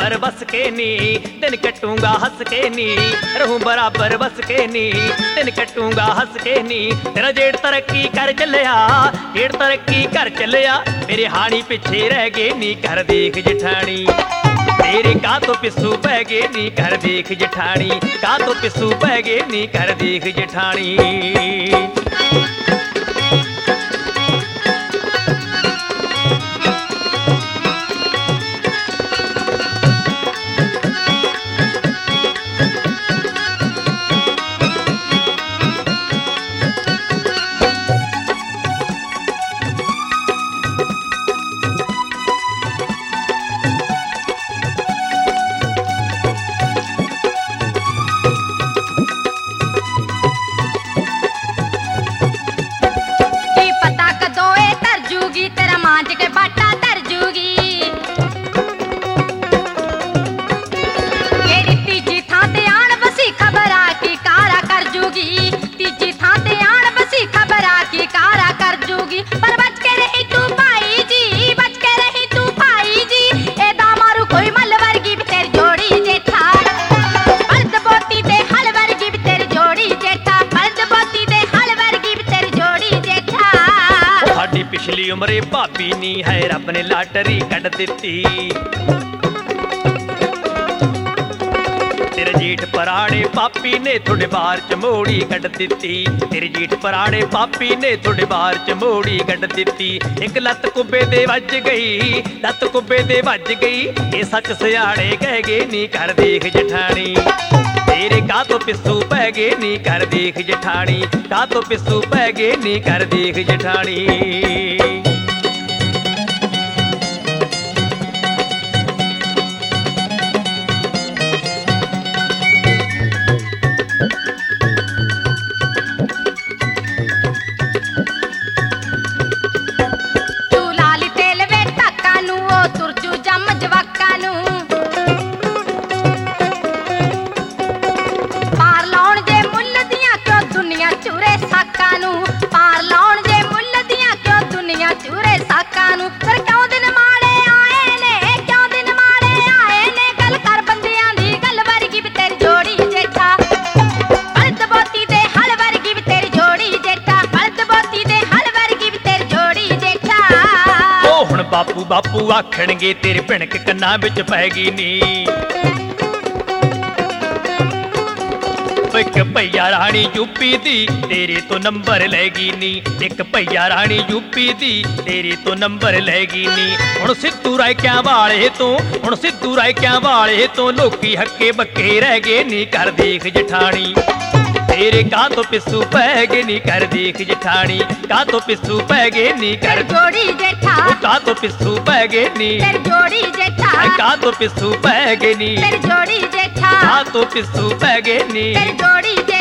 बराबर बस के नी, दिन कटूंगा हंस के नी, रहूं बराबर बस के नी, दिन कटूंगा हंस के नी। तेरा जेठ तरक्की कर चलिया, जेठ तरक्की कर चलिया, मेरे हानी पिछे रह गए नी, कर देख जठानी तेरे का तो पिस्सू पै गए नी, कर देख जठानी का तो पिस्सू पै गए नी, कर देख जठानी। पिछली उम्रे भाभी नी है रब ने लाटरी कट दिती, तेरे जेठ पराणे पापी ने थोड़े बार चमोड़ी कट दिती, तेरे जेठ पराणे पापी ने थोड़े बार चमोड़ी कट दिती। एक लत कुब्बे दे वज गई, लत कुब्बे दे वज गई, ये सच सियाणे कह गए नी, कर देख जठानी तेरे का तो पिस्सू पै गए नी, कर देख जठानी का तो पिस्सू पै गए नी, कर देख जठानी। बापू बापू आखणगे तेरे भिणक कन्ना विच पै गई नी, एक भैया राणी यूपी दी तेरे तो नंबर लैगी नी, एक भैया राणी यूपी दी तेरे तो नंबर लैगी नी। हुण सिद्धू रायकियां वाले तो, हुण सिद्धू रायकियां वाले तो लोकी हक्के बक्के रह गए नी, कर देख जठानी तेरे का तो पिस्सू पै गए नी, कर देख जठानी का तो पिस्सू पै गए नी, कर जोड़ी जेठा का तो पिस्सू पै गए नी, जोड़ी जेठा का तो पिस्सू पै गए नी, जोड़ी जेठा का तो पिस्सू पै गए नी, जोड़ी जेठा।